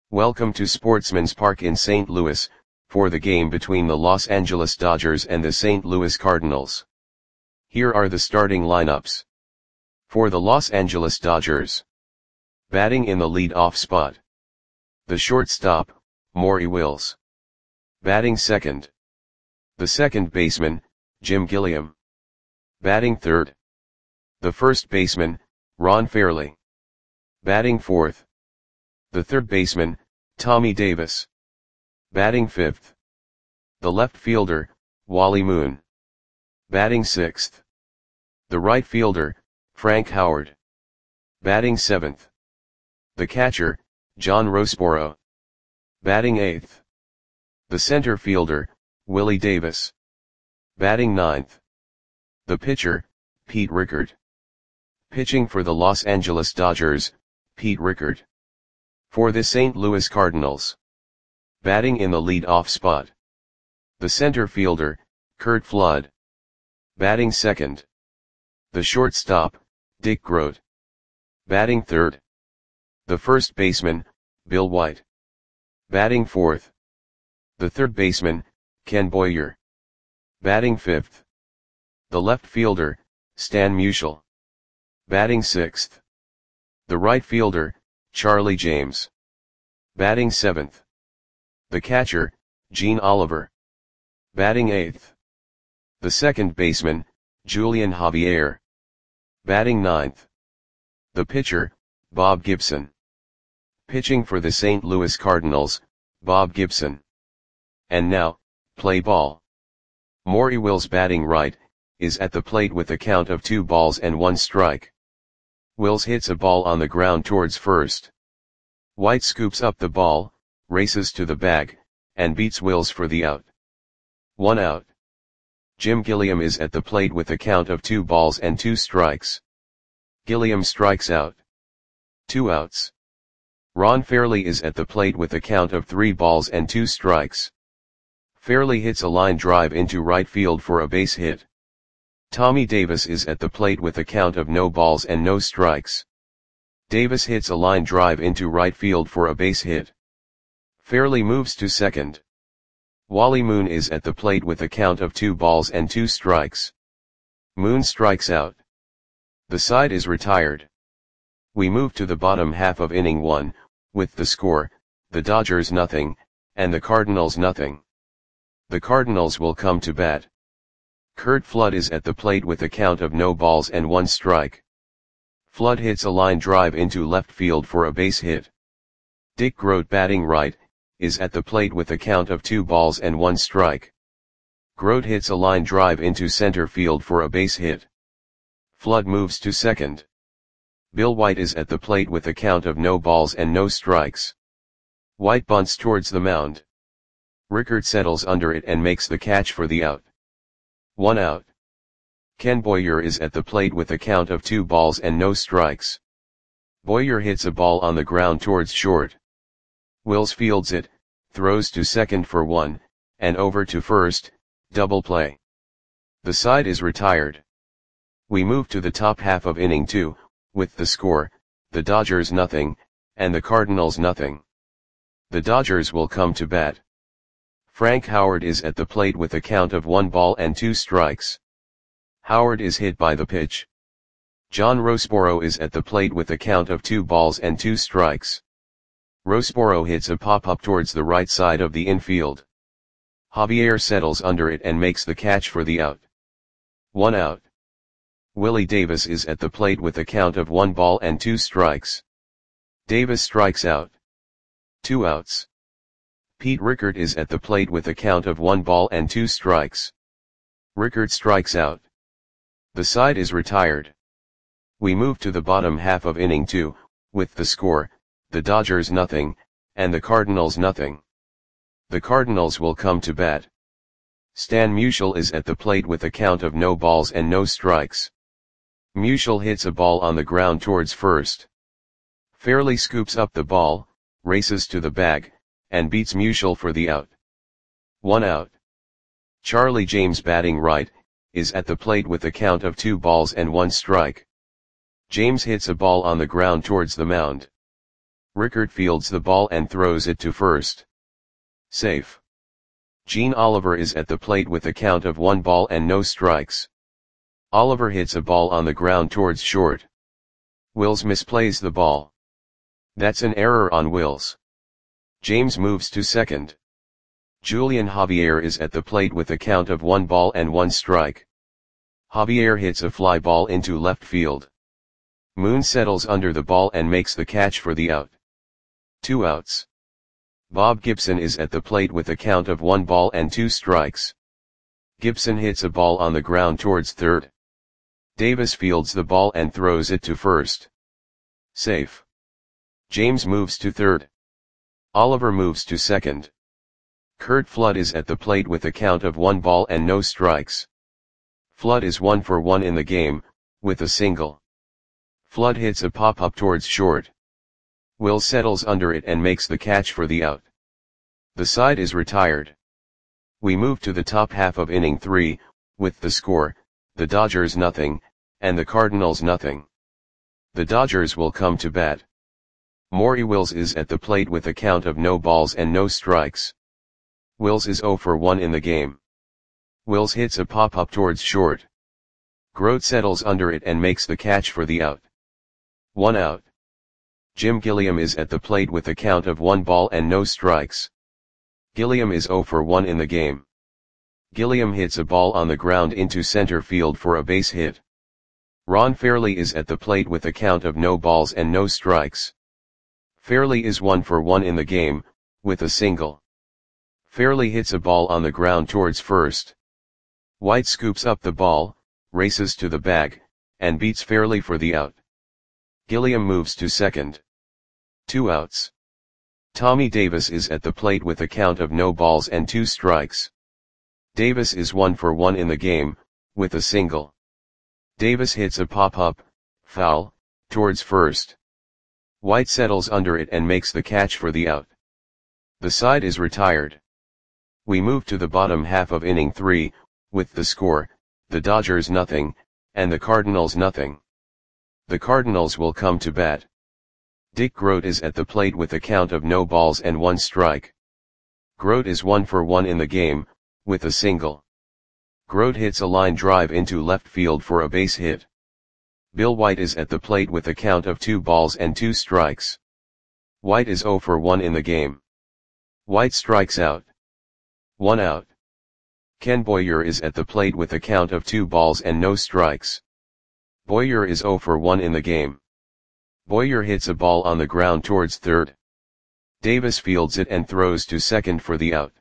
Welcome to Sportsman's Park in St. Louis, for the game between the Los Angeles Dodgers and the St. Louis Cardinals. Here are the starting lineups. For the Los Angeles Dodgers. Batting in the lead-off spot. The shortstop, Maury Wills. Batting second. The second baseman, Jim Gilliam. Batting third. The first baseman, Ron Fairly. Batting fourth. The third baseman, Tommy Davis. Batting fifth. The left fielder, Wally Moon. Batting sixth. The right fielder, Frank Howard. Batting seventh. The catcher, John Roseboro. Batting eighth. The center fielder, Willie Davis. Batting ninth. The pitcher, Pete Rickard. Pitching for the Los Angeles Dodgers, Pete Rickard. For the St. Louis Cardinals. Batting in the lead-off spot. The center fielder, Curt Flood. Batting second. The shortstop, Dick Groat. Batting third. The first baseman, Bill White. Batting fourth. The third baseman, Ken Boyer. Batting fifth. The left fielder, Stan Musial. Batting sixth. The right fielder, Charlie James. Batting seventh. The catcher, Gene Oliver. Batting eighth. The second baseman, Julian Javier. Batting ninth. The pitcher, Bob Gibson. Pitching for the St. Louis Cardinals, Bob Gibson. And now, play ball. Maury Wills batting right, is at the plate with a count of 2-1 strike. Wills hits a ball on the ground towards first. White scoops up the ball, races to the bag, and beats Wills for the out. 1 out. Jim Gilliam is at the plate with a count of 2 strikes. Gilliam strikes out. 2 outs. Ron Fairly is at the plate with a count of 3 strikes. Fairly hits a line drive into right field for a base hit. Tommy Davis is at the plate with a count of no strikes. Davis hits a line drive into right field for a base hit. Fairly moves to second. Wally Moon is at the plate with a count of 2 strikes. Moon strikes out. The side is retired. We move to the bottom half of inning 1, with the score, the Dodgers 0, and the Cardinals 0. The Cardinals will come to bat. Curt Flood is at the plate with a count of no balls and 1 strike. Flood hits a line drive into left field for a base hit. Dick Groat batting right, is at the plate with a count of 2 strike. Groat hits a line drive into center field for a base hit. Flood moves to second. Bill White is at the plate with a count of no strikes. White bunts towards the mound. Rickard settles under it and makes the catch for the out. 1 out. Ken Boyer is at the plate with a count of 2 strikes. Boyer hits a ball on the ground towards short. Wills fields it, throws to second for 1, and over to first, double play. The side is retired. We move to the top half of inning 2, with the score, the Dodgers 0, and the Cardinals 0. The Dodgers will come to bat. Frank Howard is at the plate with a count of 1 strikes. Howard is hit by the pitch. John Roseboro is at the plate with a count of 2 strikes. Roseboro hits a pop-up towards the right side of the infield. Javier settles under it and makes the catch for the out. 1 out. Willie Davis is at the plate with a count of 1 strikes. Davis strikes out. 2 outs. Pete Rickard is at the plate with a count of 1 strikes. Rickard strikes out. The side is retired. We move to the bottom half of inning 2, with the score, the Dodgers 0, and the Cardinals 0. The Cardinals will come to bat. Stan Musial is at the plate with a count of no strikes. Musial hits a ball on the ground towards first. Fairly scoops up the ball, races to the bag, and beats Musial for the out. 1 out. Charlie James batting right, is at the plate with a count of 2 strike. James hits a ball on the ground towards the mound. Rickard fields the ball and throws it to first. Safe. Gene Oliver is at the plate with a count of 1 ball and no strikes. Oliver hits a ball on the ground towards short. Wills misplays the ball. That's an error on Wills. James moves to second. Julian Javier is at the plate with a count of 1 ball and 1 strike. Javier hits a fly ball into left field. Moon settles under the ball and makes the catch for the out. 2 outs. Bob Gibson is at the plate with a count of 1 ball and 2 strikes. Gibson hits a ball on the ground towards third. Davis fields the ball and throws it to first. Safe. James moves to third. Oliver moves to second. Curt Flood is at the plate with a count of 1 ball and no strikes. Flood is 1 for 1 in the game, with a single. Flood hits a pop-up towards short. Will settles under it and makes the catch for the out. The side is retired. We move to the top half of inning 3, with the score, the Dodgers nothing, and the Cardinals nothing. The Dodgers will come to bat. Maury Wills is at the plate with a count of no balls and no strikes. Wills is 0 for 1 in the game. Wills hits a pop-up towards short. Grote settles under it and makes the catch for the out. 1 out. Jim Gilliam is at the plate with a count of 1 ball and no strikes. Gilliam is 0 for 1 in the game. Gilliam hits a ball on the ground into center field for a base hit. Ron Fairly is at the plate with a count of no balls and no strikes. Fairly is 1 for 1 in the game, with a single. Fairly hits a ball on the ground towards first. White scoops up the ball, races to the bag, and beats Fairly for the out. Gilliam moves to second. 2 outs. Tommy Davis is at the plate with a count of no balls and 2 strikes. Davis is 1 for 1 in the game, with a single. Davis hits a pop-up, foul, towards first. White settles under it and makes the catch for the out. The side is retired. We move to the bottom half of inning 3, with the score, the Dodgers nothing, and the Cardinals nothing. The Cardinals will come to bat. Dick Grote is at the plate with a count of no balls and 1 strike. Grote is 1 for 1 in the game, with a single. Grote hits a line drive into left field for a base hit. Bill White is at the plate with a count of 2 balls and 2 strikes. White is 0 for 1 in the game. White strikes out. 1 out. Ken Boyer is at the plate with a count of 2 balls and no strikes. Boyer is 0 for 1 in the game. Boyer hits a ball on the ground towards third. Davis fields it and throws to second for the out.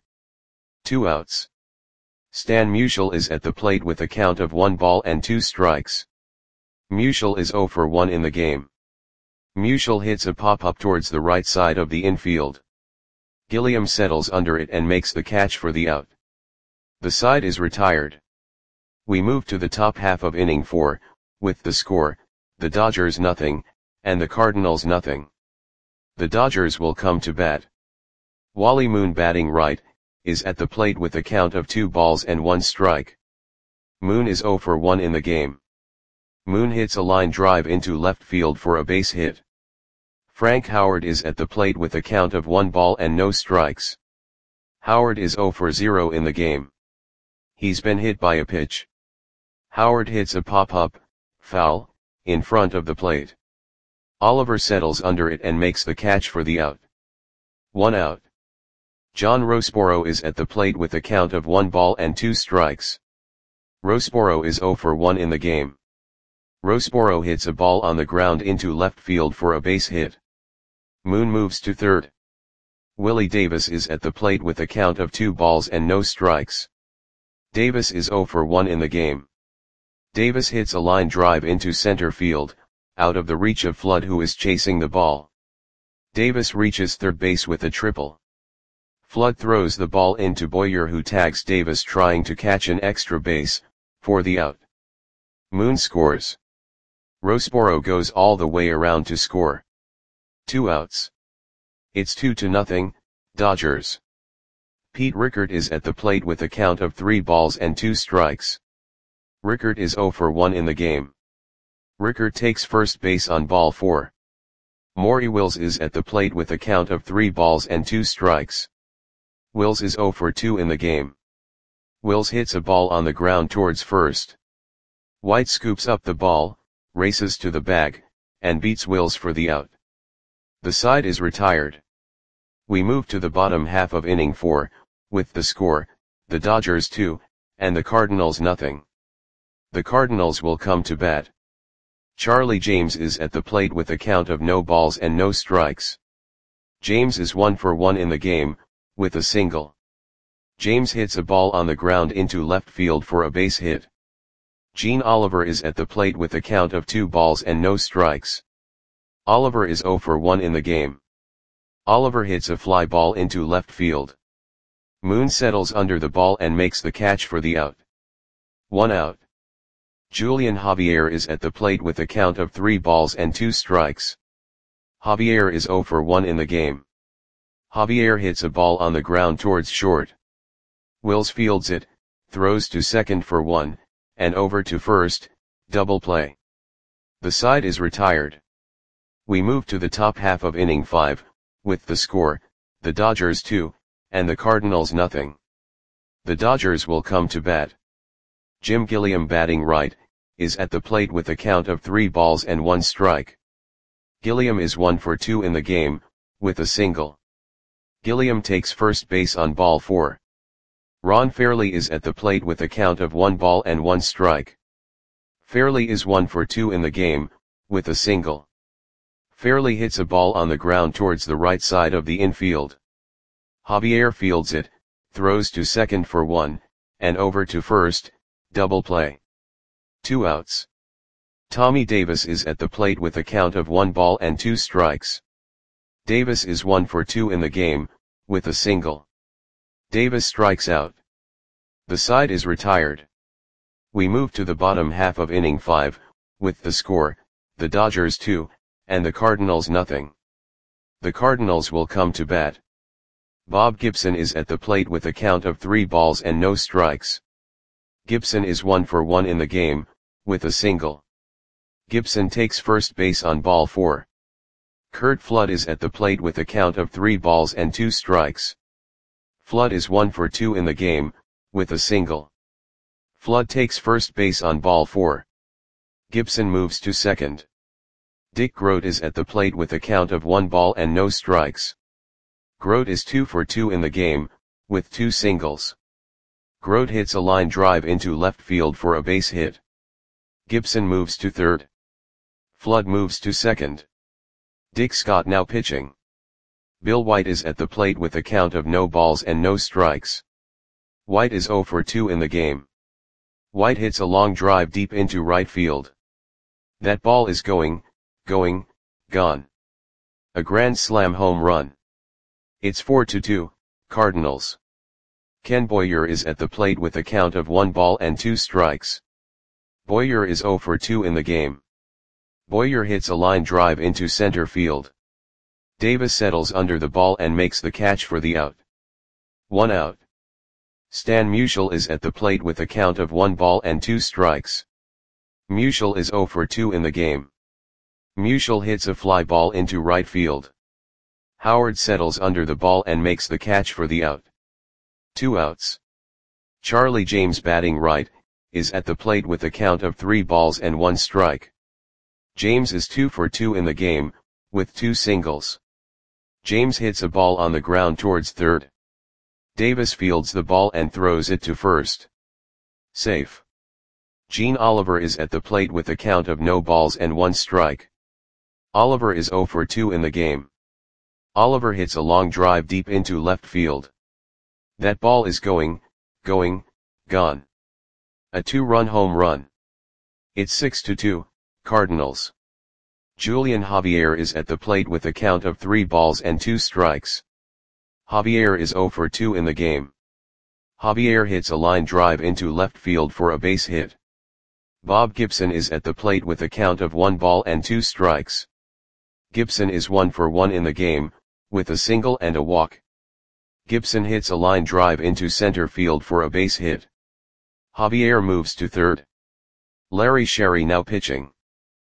2 outs. Stan Musial is at the plate with a count of 1 ball and 2 strikes. Musial is 0 for 1 in the game. Musial hits a pop-up towards the right side of the infield. Gilliam settles under it and makes the catch for the out. The side is retired. We move to the top half of inning 4, with the score, the Dodgers nothing, and the Cardinals nothing. The Dodgers will come to bat. Wally Moon batting right, is at the plate with a count of 2 balls and 1 strike. Moon is 0 for 1 in the game. Moon hits a line drive into left field for a base hit. Frank Howard is at the plate with a count of 1 ball and no strikes. Howard is 0 for 0 in the game. He's been hit by a pitch. Howard hits a pop-up, foul, in front of the plate. Oliver settles under it and makes the catch for the out. 1 out. John Roseboro is at the plate with a count of 1 ball and 2 strikes. Roseboro is 0 for 1 in the game. Roseboro hits a ball on the ground into left field for a base hit. Moon moves to third. Willie Davis is at the plate with a count of 2 balls and no strikes. Davis is 0 for 1 in the game. Davis hits a line drive into center field, out of the reach of Flood, who is chasing the ball. Davis reaches third base with a triple. Flood throws the ball into Boyer, who tags Davis trying to catch an extra base, for the out. Moon scores. Roseboro goes all the way around to score. 2 outs. It's 2-0, Dodgers. Pete Rickard is at the plate with a count of 3 balls and 2 strikes. Rickard is 0 for 1 in the game. Rickard takes first base on ball 4. Maury Wills is at the plate with a count of 3 balls and 2 strikes. Wills is 0 for 2 in the game. Wills hits a ball on the ground towards first. White scoops up the ball, races to the bag, and beats Wills for the out. The side is retired. We move to the bottom half of inning 4, with the score, the Dodgers 2, and the Cardinals nothing. The Cardinals will come to bat. Charlie James is at the plate with a count of no balls and no strikes. James is 1 for 1 in the game, with a single. James hits a ball on the ground into left field for a base hit. Gene Oliver is at the plate with a count of 2 balls and no strikes. Oliver is 0 for 1 in the game. Oliver hits a fly ball into left field. Moon settles under the ball and makes the catch for the out. 1 out. Julian Javier is at the plate with a count of 3 balls and 2 strikes. Javier is 0 for 1 in the game. Javier hits a ball on the ground towards short. Wills fields it, throws to second for 1, and over to first, double play. The side is retired. We move to the top half of inning 5, with the score, the Dodgers 2, and the Cardinals nothing. The Dodgers will come to bat. Jim Gilliam batting right, is at the plate with a count of 3 balls and 1 strike. Gilliam is 1 for 2 in the game, with a single. Gilliam takes first base on ball 4. Ron Fairley is at the plate with a count of 1 ball and 1 strike. Fairley is 1 for 2 in the game, with a single. Fairley hits a ball on the ground towards the right side of the infield. Javier fields it, throws to second for 1, and over to first, double play. 2 outs. Tommy Davis is at the plate with a count of 1 ball and 2 strikes. Davis is 1 for 2 in the game, with a single. Davis strikes out. The side is retired. We move to the bottom half of inning 5, with the score, the Dodgers 2, and the Cardinals nothing. The Cardinals will come to bat. Bob Gibson is at the plate with a count of 3 balls and no strikes. Gibson is 1 for 1 in the game, with a single. Gibson takes first base on ball 4. Curt Flood is at the plate with a count of 3 balls and 2 strikes. Flood is 1 for 2 in the game, with a single. Flood takes first base on ball 4. Gibson moves to second. Dick Groat is at the plate with a count of 1 ball and no strikes. Groat is 2 for 2 in the game, with 2 singles. Groat hits a line drive into left field for a base hit. Gibson moves to third. Flood moves to second. Dick Scott now pitching. Bill White is at the plate with a count of no balls and no strikes. White is 0 for 2 in the game. White hits a long drive deep into right field. That ball is going, gone. A grand slam home run. It's 4-2, Cardinals. Ken Boyer is at the plate with a count of 1 ball and 2 strikes. Boyer is 0 for 2 in the game. Boyer hits a line drive into center field. Davis settles under the ball and makes the catch for the out. 1 out. Stan Musial is at the plate with a count of 1 ball and 2 strikes. Musial is 0 for 2 in the game. Musial hits a fly ball into right field. Howard settles under the ball and makes the catch for the out. 2 outs. Charlie James batting right, is at the plate with a count of 3 balls and 1 strike. James is 2 for 2 in the game, with 2 singles. James hits a ball on the ground towards third. Davis fields the ball and throws it to first. Safe. Gene Oliver is at the plate with a count of no balls and 1 strike. Oliver is 0 for 2 in the game. Oliver hits a long drive deep into left field. That ball is going, gone. A 2-run home run. It's 6-2, Cardinals. Julian Javier is at the plate with a count of 3 balls and 2 strikes. Javier is 0 for 2 in the game. Javier hits a line drive into left field for a base hit. Bob Gibson is at the plate with a count of 1 ball and 2 strikes. Gibson is 1 for 1 in the game, with a single and a walk. Gibson hits a line drive into center field for a base hit. Javier moves to third. Larry Sherry now pitching.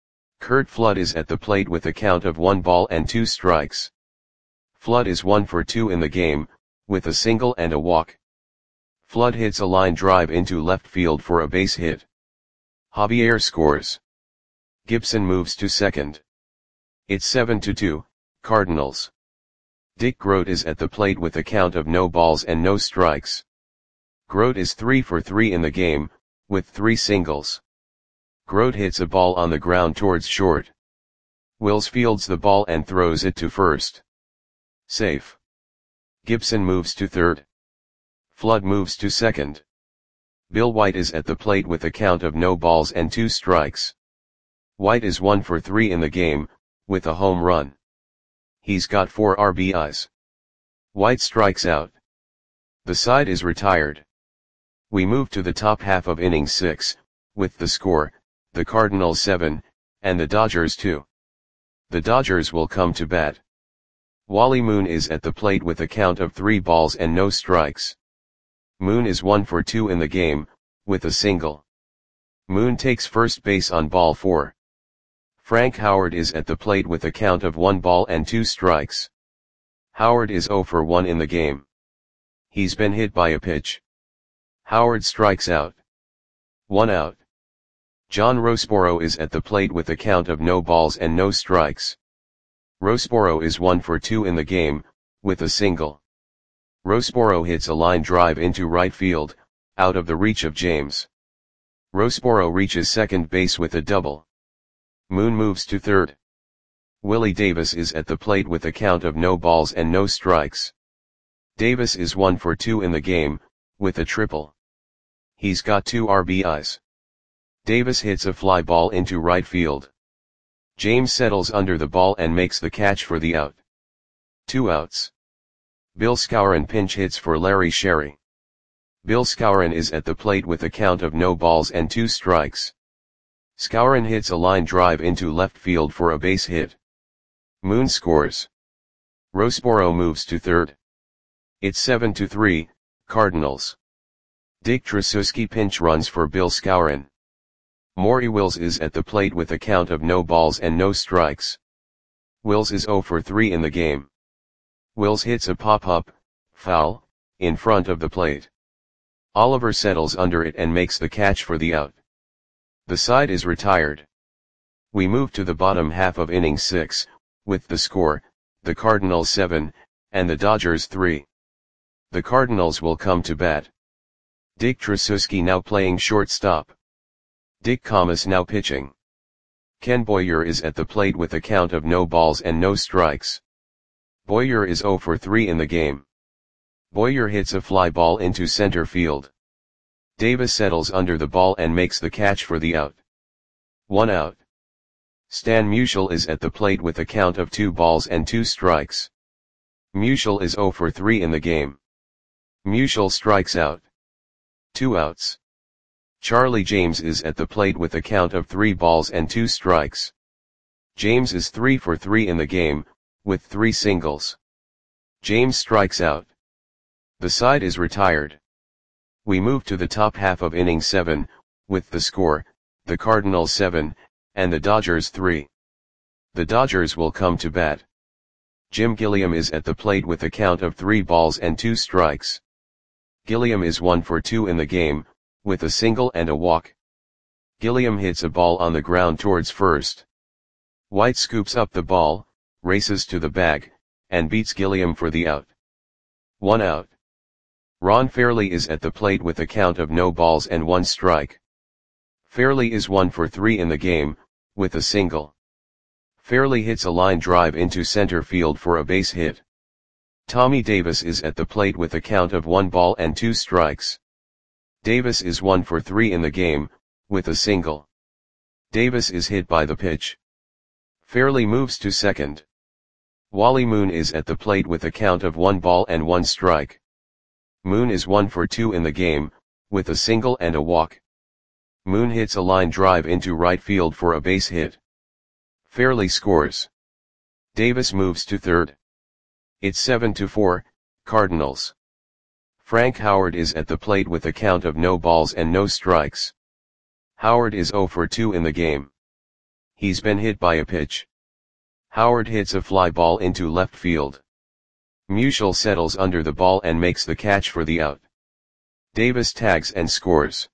Curt Flood is at the plate with a count of 1 ball and 2 strikes. Flood is 1 for 2 in the game, with a single and a walk. Flood hits a line drive into left field for a base hit. Javier scores. Gibson moves to second. It's 7-2, Cardinals. Dick Groat is at the plate with a count of no balls and no strikes. Groat is 3 for 3 in the game, with 3 singles. Groat hits a ball on the ground towards short. Wills fields the ball and throws it to first. Safe. Gibson moves to third. Flood moves to second. Bill White is at the plate with a count of no balls and 2 strikes. White is 1 for 3 in the game, with a home run. He's got 4 RBIs. White strikes out. The side is retired. We move to the top half of inning 6, with the score, the Cardinals 7, and the Dodgers 2. The Dodgers will come to bat. Wally Moon is at the plate with a count of 3 balls and no strikes. Moon is 1 for 2 in the game, with a single. Moon takes first base on ball 4. Frank Howard is at the plate with a count of 1 ball and 2 strikes. Howard is 0 for 1 in the game. He's been hit by a pitch. Howard strikes out. 1 out. John Roseboro is at the plate with a count of no balls and no strikes. Roseboro is 1 for 2 in the game, with a single. Roseboro hits a line drive into right field, out of the reach of James. Roseboro reaches second base with a double. Moon moves to third. Willie Davis is at the plate with a count of no balls and no strikes. Davis is 1 for 2 in the game, with a triple. He's got 2 RBIs. Davis hits a fly ball into right field. James settles under the ball and makes the catch for the out. 2 outs. Bill Skowron pinch hits for Larry Sherry. Bill Skowron is at the plate with a count of no balls and 2 strikes. Skowron hits a line drive into left field for a base hit. Moon scores. Roseboro moves to third. It's 7-3, Cardinals. Dick Tracewski pinch runs for Bill Skowron. Maury Wills is at the plate with a count of no balls and no strikes. Wills is 0 for 3 in the game. Wills hits a pop-up, foul, in front of the plate. Oliver settles under it and makes the catch for the out. The side is retired. We move to the bottom half of inning 6, with the score, the Cardinals 7, and the Dodgers 3. The Cardinals will come to bat. Dick Tracewski now playing shortstop. Dick Khamis now pitching. Ken Boyer is at the plate with a count of no balls and no strikes. Boyer is 0 for 3 in the game. Boyer hits a fly ball into center field. Davis settles under the ball and makes the catch for the out. 1 out. Stan Musial is at the plate with a count of 2 balls and 2 strikes. Musial is 0 for 3 in the game. Musial strikes out. 2 outs. Charlie James is at the plate with a count of 3 balls and 2 strikes. James is 3 for 3 in the game, with 3 singles. James strikes out. The side is retired. We move to the top half of inning 7, with the score, the Cardinals 7, and the Dodgers 3. The Dodgers will come to bat. Jim Gilliam is at the plate with a count of 3 balls and 2 strikes. Gilliam is 1 for 2 in the game, with a single and a walk. Gilliam hits a ball on the ground towards first. White scoops up the ball, races to the bag, and beats Gilliam for the out. 1 out. Ron Fairley is at the plate with a count of no balls and 1 strike. Fairley is 1 for 3 in the game, with a single. Fairley hits a line drive into center field for a base hit. Tommy Davis is at the plate with a count of 1 ball and 2 strikes. Davis is 1 for 3 in the game, with a single. Davis is hit by the pitch. Fairley moves to second. Wally Moon is at the plate with a count of 1 ball and 1 strike. Moon is 1 for 2 in the game, with a single and a walk. Moon hits a line drive into right field for a base hit. Fairley scores. Davis moves to third. It's 7-4, Cardinals. Frank Howard is at the plate with a count of no balls and no strikes. Howard is 0 for 2 in the game. He's been hit by a pitch. Howard hits a fly ball into left field. Musial settles under the ball and makes the catch for the out. Davis tags and scores.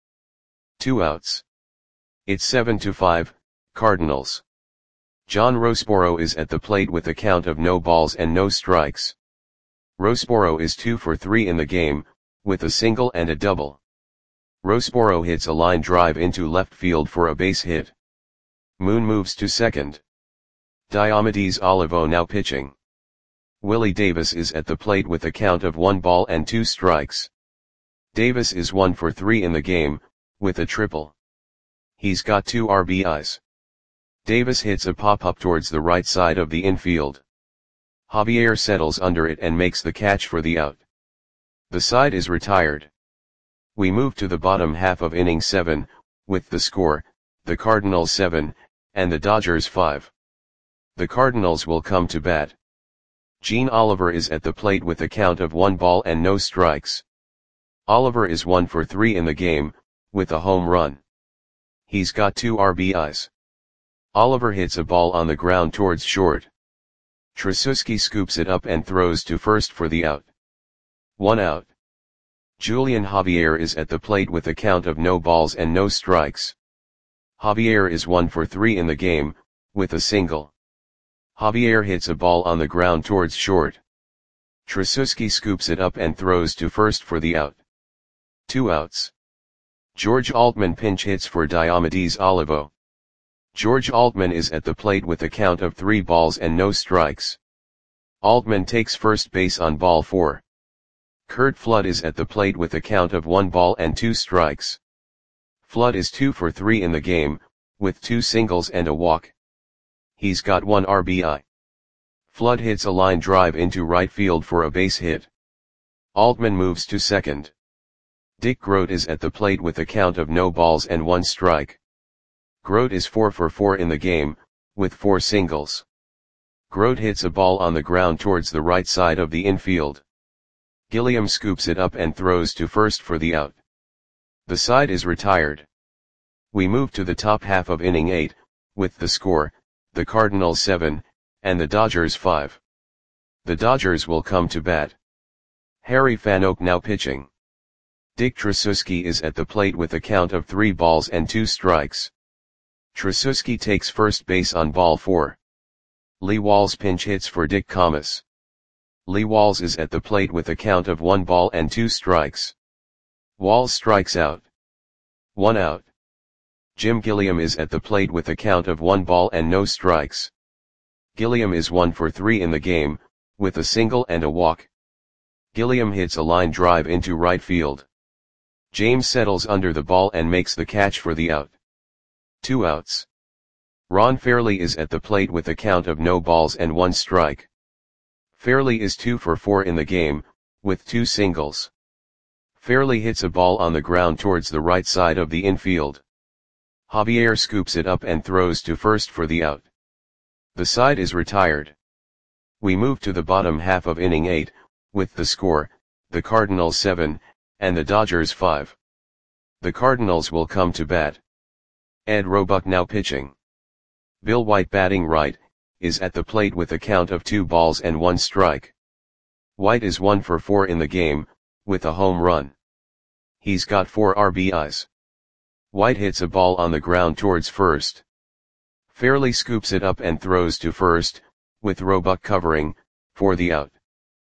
2 outs. It's 7-5, Cardinals. John Roseboro is at the plate with a count of no balls and no strikes. Roseboro is 2 for 3 in the game, with a single and a double. Roseboro hits a line drive into left field for a base hit. Moon moves to second. Diomedes Olivo now pitching. Willie Davis is at the plate with a count of 1 ball and 2 strikes. Davis is 1 for 3 in the game, with a triple. He's got 2 RBIs. Davis hits a pop-up towards the right side of the infield. Javier settles under it and makes the catch for the out. The side is retired. We move to the bottom half of inning 7, with the score, the Cardinals 7, and the Dodgers 5. The Cardinals will come to bat. Gene Oliver is at the plate with a count of 1 ball and no strikes. Oliver is 1 for 3 in the game, with a home run. He's got 2 RBIs. Oliver hits a ball on the ground towards short. Tracewski scoops it up and throws to first for the out. 1 out. Julian Javier is at the plate with a count of no balls and no strikes. Javier is 1 for 3 in the game, with a single. Javier hits a ball on the ground towards short. Tracewski scoops it up and throws to first for the out. 2 outs. George Altman pinch hits for Diomedes Olivo. George Altman is at the plate with a count of 3 balls and no strikes. Altman takes first base on ball 4. Curt Flood is at the plate with a count of 1 ball and 2 strikes. Flood is 2 for 3 in the game, with 2 singles and a walk. He's got 1 RBI. Flood hits a line drive into right field for a base hit. Altman moves to second. Dick Groat is at the plate with a count of no balls and 1 strike. Groat is 4 for 4 in the game, with 4 singles. Groat hits a ball on the ground towards the right side of the infield. Gilliam scoops it up and throws to first for the out. The side is retired. We move to the top half of inning 8, with the score, the Cardinals 7, and the Dodgers 5. The Dodgers will come to bat. Harry Fanoak now pitching. Dick Tracewski is at the plate with a count of 3 balls and 2 strikes. Tracewski takes first base on ball 4. Lee Walls pinch hits for Dick Comas. Lee Walls is at the plate with a count of 1 ball and 2 strikes. Walls strikes out. 1 out. Jim Gilliam is at the plate with a count of 1 ball and no strikes. Gilliam is 1 for 3 in the game, with a single and a walk. Gilliam hits a line drive into right field. James settles under the ball and makes the catch for the out. 2 outs. Ron Fairley is at the plate with a count of no balls and 1 strike. Fairley is 2 for 4 in the game, with 2 singles. Fairley hits a ball on the ground towards the right side of the infield. Javier scoops it up and throws to first for the out. The side is retired. We move to the bottom half of inning 8, with the score, the Cardinals 7, and the Dodgers 5. The Cardinals will come to bat. Ed Roebuck now pitching. Bill White batting right, is at the plate with a count of 2 balls and 1 strike. White is 1 for 4 in the game, with a home run. He's got 4 RBIs. White hits a ball on the ground towards first. Fairley scoops it up and throws to first, with Roebuck covering, for the out.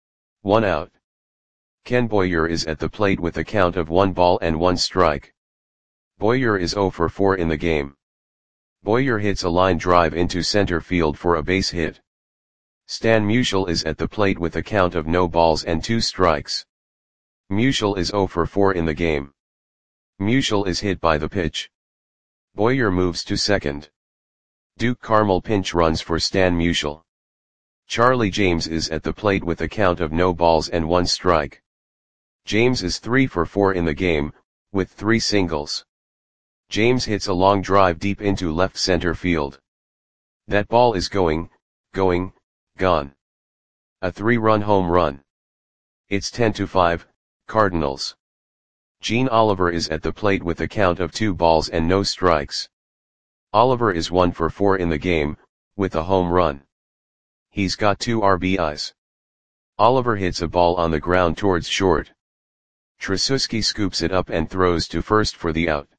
1 out. Ken Boyer is at the plate with a count of 1 ball and 1 strike. Boyer is 0 for 4 in the game. Boyer hits a line drive into center field for a base hit. Stan Musial is at the plate with a count of no balls and 2 strikes. Musial is 0 for 4 in the game. Musial is hit by the pitch. Boyer moves to second. Duke Carmel pinch runs for Stan Musial. Charlie James is at the plate with a count of no balls and 1 strike. James is 3 for 4 in the game, with 3 singles. James hits a long drive deep into left center field. That ball is gone. A 3-run home run. It's 10-5, Cardinals. Gene Oliver is at the plate with a count of 2 balls and no strikes. Oliver is 1 for 4 in the game, with a home run. He's got 2 RBIs. Oliver hits a ball on the ground towards short. Tracewski scoops it up and throws to first for the out.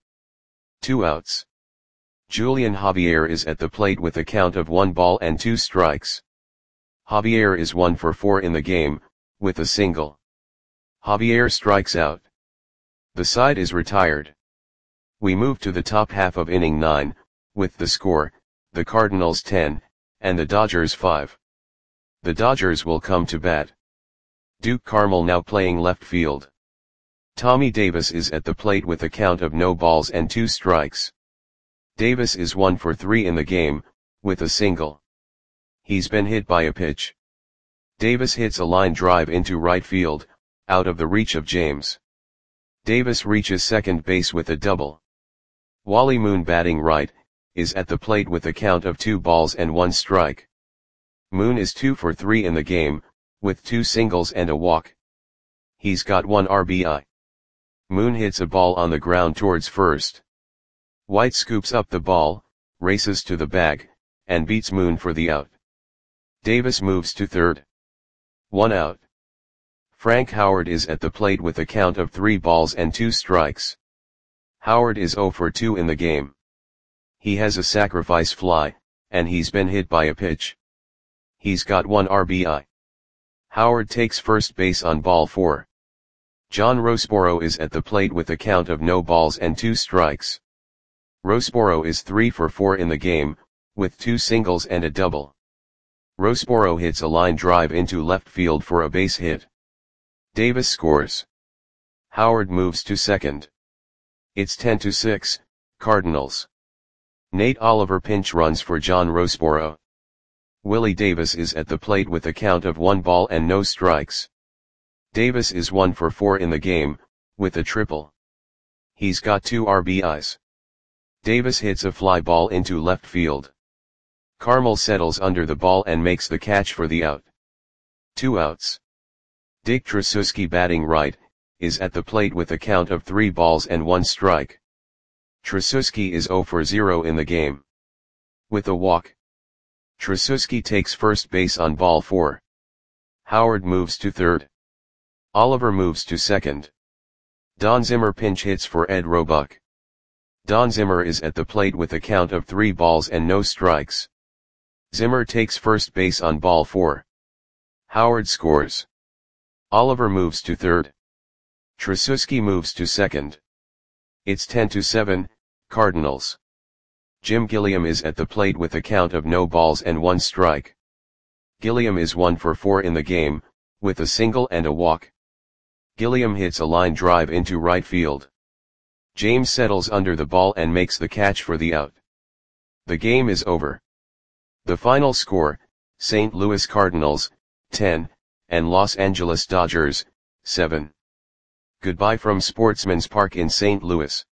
2 outs. Julian Javier is at the plate with a count of 1 ball and 2 strikes. Javier is 1 for 4 in the game, with a single. Javier strikes out. The side is retired. We move to the top half of inning 9, with the score, the Cardinals 10, and the Dodgers 5. The Dodgers will come to bat. Duke Carmel now playing left field. Tommy Davis is at the plate with a count of no balls and 2 strikes. Davis is 1 for 3 in the game, with a single. He's been hit by a pitch. Davis hits a line drive into right field, out of the reach of James. Davis reaches second base with a double. Wally Moon, batting right, is at the plate with a count of 2 balls and 1 strike. Moon is 2 for 3 in the game, with 2 singles and a walk. He's got 1 RBI. Moon hits a ball on the ground towards first. White scoops up the ball, races to the bag, and beats Moon for the out. Davis moves to third. 1 out. Frank Howard is at the plate with a count of 3 balls and 2 strikes. Howard is 0 for 2 in the game. He has a sacrifice fly, and he's been hit by a pitch. He's got 1 RBI. Howard takes first base on ball 4. John Rosboro is at the plate with a count of no balls and 2 strikes. Rosboro is 3 for 4 in the game, with 2 singles and a double. Rosboro hits a line drive into left field for a base hit. Davis scores. Howard moves to second. It's 10-6, Cardinals. Nate Oliver pinch runs for John Rosboro. Willie Davis is at the plate with a count of 1 ball and no strikes. Davis is 1 for 4 in the game, with a triple. He's got 2 RBIs. Davis hits a fly ball into left field. Carmel settles under the ball and makes the catch for the out. 2 outs. Dick Tracewski, batting right, is at the plate with a count of 3 balls and 1 strike. Tracewski is 0 for 0 in the game. With a walk. Tracewski takes first base on ball 4. Howard moves to third. Oliver moves to second. Don Zimmer pinch hits for Ed Roebuck. Don Zimmer is at the plate with a count of 3 balls and no strikes. Zimmer takes first base on ball 4. Howard scores. Oliver moves to third. Tracewski moves to second. It's 10-7, Cardinals. Jim Gilliam is at the plate with a count of no balls and 1 strike. Gilliam is 1 for 4 in the game, with a single and a walk. Gilliam hits a line drive into right field. James settles under the ball and makes the catch for the out. The game is over. The final score, St. Louis Cardinals, 10, and Los Angeles Dodgers, 7. Goodbye from Sportsman's Park in St. Louis.